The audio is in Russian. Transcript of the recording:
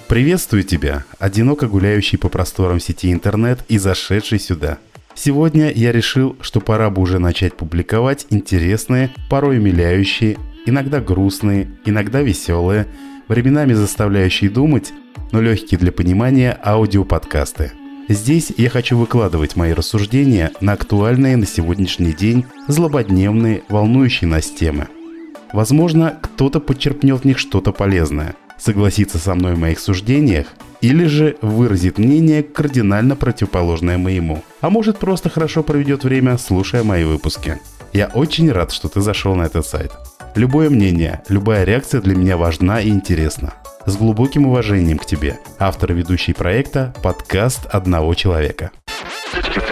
Приветствую тебя, одиноко гуляющий по просторам сети интернет и зашедший сюда. Сегодня я решил, что пора бы уже начать публиковать интересные, порой умиляющие, иногда грустные, иногда веселые, временами заставляющие думать, но легкие для понимания аудиоподкасты. Здесь я хочу выкладывать мои рассуждения на актуальные на сегодняшний день, злободневные, волнующие нас темы. Возможно, кто-то подчерпнет в них что-то полезное, согласится со мной в моих суждениях, или же выразит мнение кардинально противоположное моему, а может просто хорошо проведет время, слушая мои выпуски. Я очень рад, что ты зашел на этот сайт. Любое мнение, любая реакция для меня важна и интересна. С глубоким уважением к тебе, автор и ведущий проекта «Подкаст одного человека».